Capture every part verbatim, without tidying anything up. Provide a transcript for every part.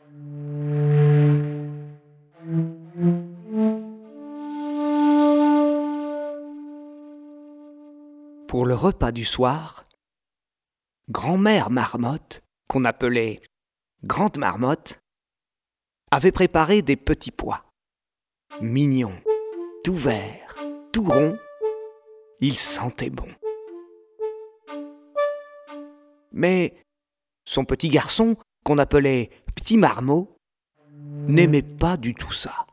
Pour le repas du soir, grand-mère Marmotte, qu'on appelait Grande Marmotte, avait préparé des petits pois. Mignons, tout verts, tout ronds, ils sentaient bon. Mais son petit garçon, qu'on appelait Petit Marmot, n'aimait pas du tout ça.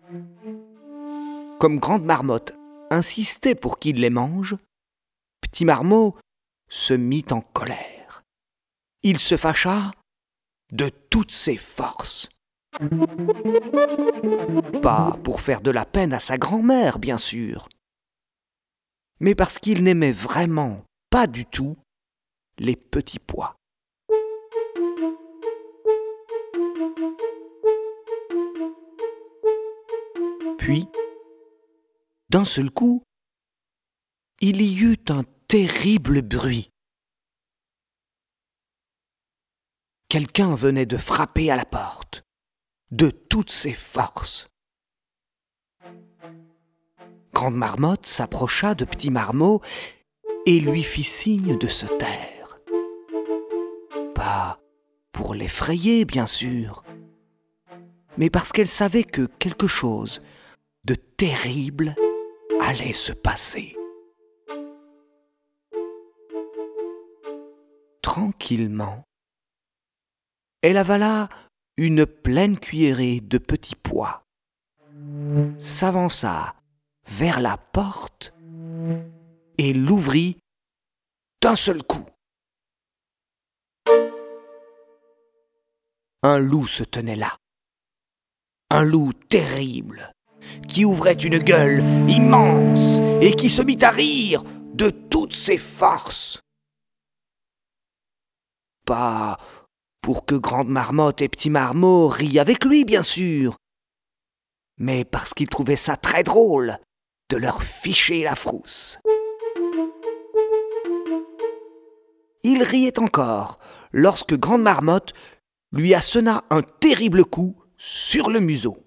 Comme Grande Marmotte insistait pour qu'il les mange, Petit Marmot se mit en colère. Il se fâcha de toutes ses forces. Pas pour faire de la peine à sa grand-mère, bien sûr, mais parce qu'il n'aimait vraiment pas du tout les petits pois. Puis, d'un seul coup, il y eut un terrible bruit. Quelqu'un venait de frapper à la porte, de toutes ses forces. Grande Marmotte s'approcha de Petit Marmot et lui fit signe de se taire. Pas pour l'effrayer, bien sûr, mais parce qu'elle savait que quelque chose de terrible allait se passer. Tranquillement, elle avala une pleine cuillerée de petits pois, s'avança vers la porte et l'ouvrit d'un seul coup. Un loup se tenait là, un loup terrible, qui ouvrait une gueule immense et qui se mit à rire de toutes ses forces. Pas pour que Grande Marmotte et Petit Marmot rient avec lui, bien sûr, mais parce qu'il trouvait ça très drôle de leur ficher la frousse. Il riait encore lorsque Grande Marmotte lui assena un terrible coup sur le museau.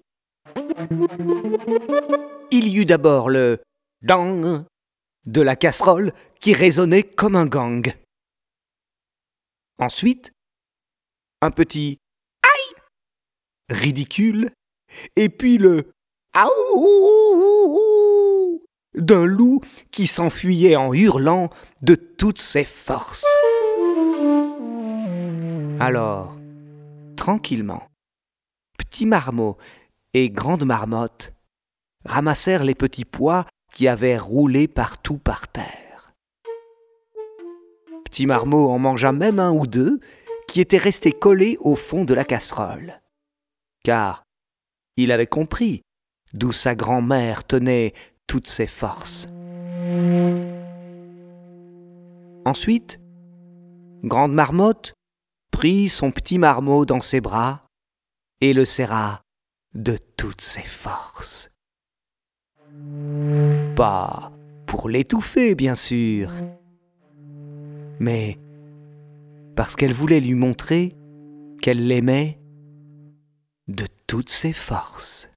Il y eut d'abord le « dang » de la casserole qui résonnait comme un gang. Ensuite, un petit « aïe » ridicule, et puis le « aouh » d'un loup qui s'enfuyait en hurlant de toutes ses forces. Alors, tranquillement, Petit Marmot et Grande Marmotte ramassèrent les petits pois qui avaient roulé partout par terre. Petit Marmot en mangea même un ou deux qui étaient restés collés au fond de la casserole, car il avait compris d'où sa grand-mère tenait toutes ses forces. Ensuite, Grande Marmotte prit son Petit Marmot dans ses bras et le serra de toutes ses forces. Pas pour l'étouffer, bien sûr, mais parce qu'elle voulait lui montrer qu'elle l'aimait de toutes ses forces.